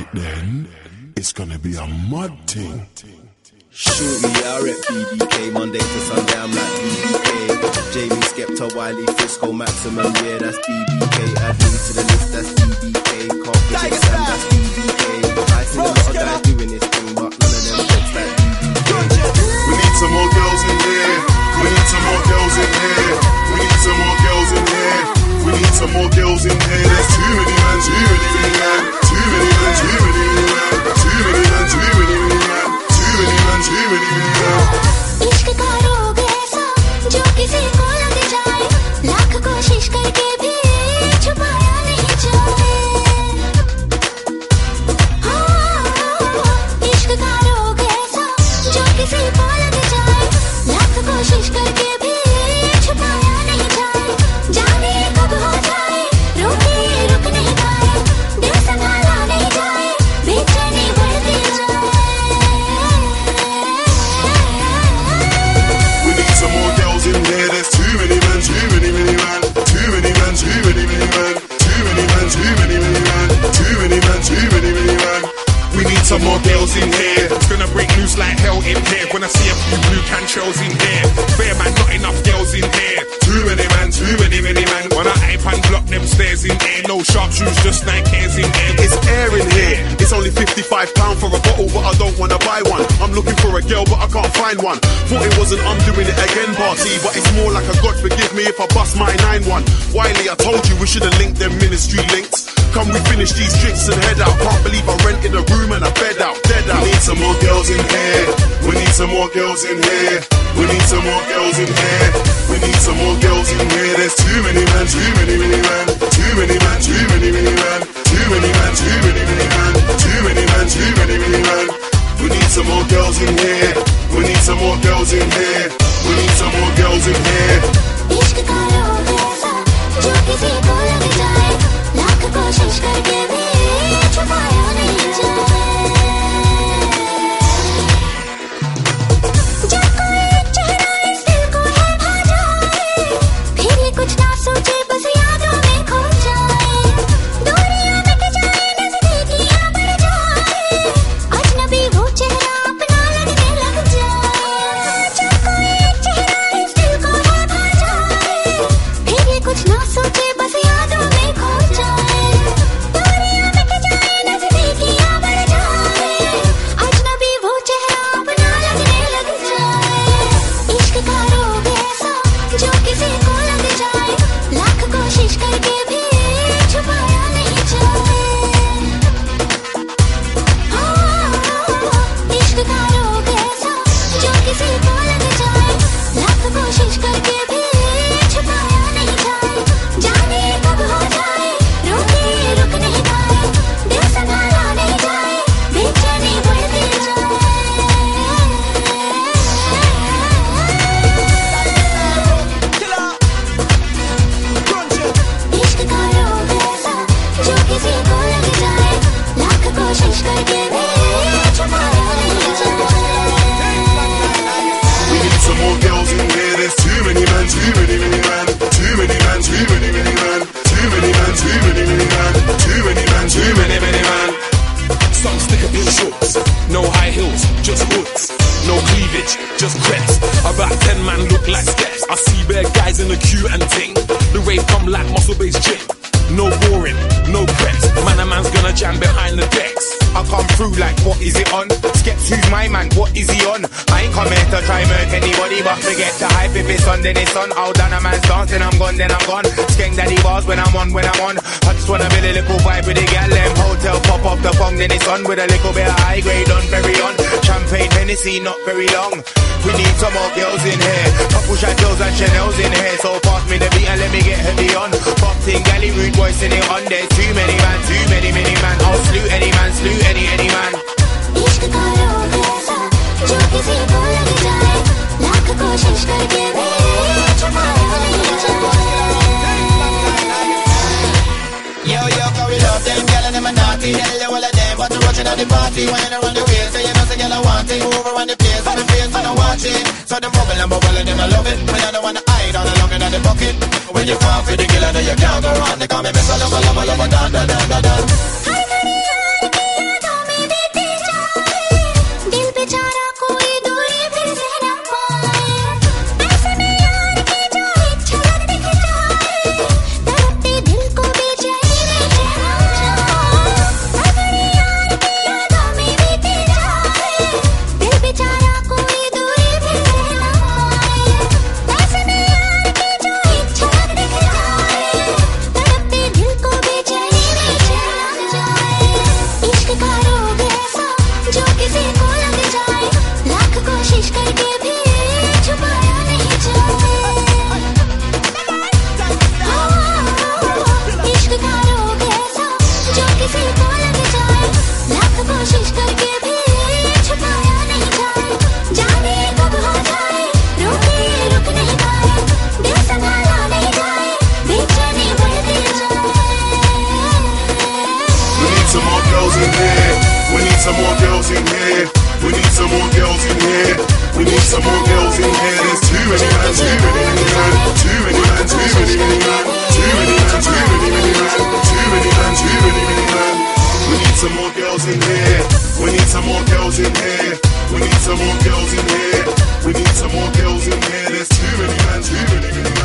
then, it's gonna be a mud thing. Shorty, yeah, I rep BBK, Monday to Sunday, I'm like BBK. Jamie, Skepta, Wiley, Frisco, Maximum, yeah, that's BBK. Add me to the list, that's BBK. Can't predict Sam, that's BBK. I see a lot of guys doing this thing, but none of them fits like BBK. We need some more girls in here. We need some more girls in here. We need some more girls in here. We need some more girls in here. There's too many man, too many man. Too many man, too many man. Too many man, too many man. Too many man, too many man. इश्क का रोग ऐसा जो किसी को लग जाए, लाख कोशिश करके भी छुपाया नहीं जाए। हाँ, इश्क का रोग ऐसा जो किसी को लग जाए, लाख कोशिश करके भी छुपाया नहीं जाए। जाने कब हो जाए, रोके रुक नहीं पाए, दिल संभाला नहीं जाए, बेचैनी बढ़ती जाए। We need some more girls in here. There's too many man, too many man. Too many man, too many man. Too many man, too many man. Too many man, too many man. We need some more girls in here. It's gonna break loose like hell in here. When I see a few blue can shells in here. Fair man, not enough girls in here. Too many man, too many man. When I hype and block them stairs in here. No sharp shoes, just 9 K's in here. It's air in here. It's only £55 for a bottle, but I don't wanna buy one. I'm looking for a girl, but I can't find one. Thought it wasn't I'm doing it again party, but it's more like a God forgive me if I bust my 9-1. Wiley, I told you we should've linked them ministry links. Come we finish these drinks and head out. Can't believe I rented a room and a bed out, dead out. We need some more girls in here. We need some more girls in here. We need some more girls in here. We need some more girls in here. There's too many man, too many man. Too many man, too many man. Too many man, too many man. Too many man, too many man. We need some more girls in here. We need some more girls in here. We need some more girls in here. इश्क का रोग ऐसा जो किसी को लग जाए, लाख कोशिश करके भी छुपाया नहीं जाए। जब कोई चेहरा इस दिल को है भा जाए, फिर ये कुछ ना सोचे बस यादों में खो जाए। दूरियां मिट जाए, नजदीकियां बढ़ जाए, अजनबी वो चेहरा अपना लगने लग जाए। जब कोई चेहरा इस दिल को है भा जाए, फिर ये कुछ ना सोचे बस यादों में खो जाए। दूरियां मिट जाए, नजदीकियां बढ़ जाए, अजनबी वो चेहरा अपना लगने लग जाए। इश्क का रोग ऐसा जो किसी को लग जाए, लाख कोशिश करके भी छुपाया नहीं जाए। इश्क का रोग ऐसा जो किसी को लग जाए, लाख कोशिश करके भी छुपाया नहीं जाए। जाने कब हो जाए, रोके रुक नहीं पाए, दिल संभाला नहीं जाए, बेचैनी बढ़ती जाए। इश्क का रोग ऐसा जो किसी को लग जाए, लाख कोशिश करके भी छुपाया नहीं जाए। We need some more girls in here. There's too many man, too many man. Too many man, too many man. Too many man, too many man. Too many man, too many man. Some stick up in shorts, no high heels, just hoods. No cleavage, just crepes. About 10 man look like steps. I see bare guys in the queue and ting. The rave come like muscle-based gym. No boring, no preps. Man, a man's gonna jam behind the decks. I come through like, what is it on? Skeps, who's my man? What is he on? I ain't come here to try murk anybody, but forget the hype. If it's on, then it's on. I'll done a man's dance, then I'm gone, then I'm gone. Skeng daddy bars when I'm on, when I'm on. I just wanna build a little vibe with the gal, them hotel pop off the bong, then it's on. With a little bit of high grade on, very on. Champagne, Hennessy, not very long. We need some more girls in here. Couple Chateaus and Chanel's in here. So pass me the beat and let me get heavy on. Boxing, galley, rude boys sitting on. There's too many man, too many man. I'll slew any man, slew any man. इश्क का रोग ऐसा जो किसी को लग जाए, लाख कोशिश करके भी छुपाया नहीं जाए। Yo, cause we love them, girl and them a naughty. Hell, you all of them, but you watching at the party. When around the way, so you know, say girl I want it. Move around the place, for the face, and I watch it. So them bubble and them I love it. When I don't wanna hide, all along in the bucket. When you fall for the girl, I know you can't go wrong. They call me Mr. Lover, dan. हाय करिया girls in here. We need some more girls in here. We need some more girls in here. We need some more girls in here. There's too many man, too many man, too many man, too many man, too many man, too many man, too many man, too many man. We need some more girls in here. We need some more girls in here. We need some more girls in here. We need some more girls in here. There's too many man, too many man.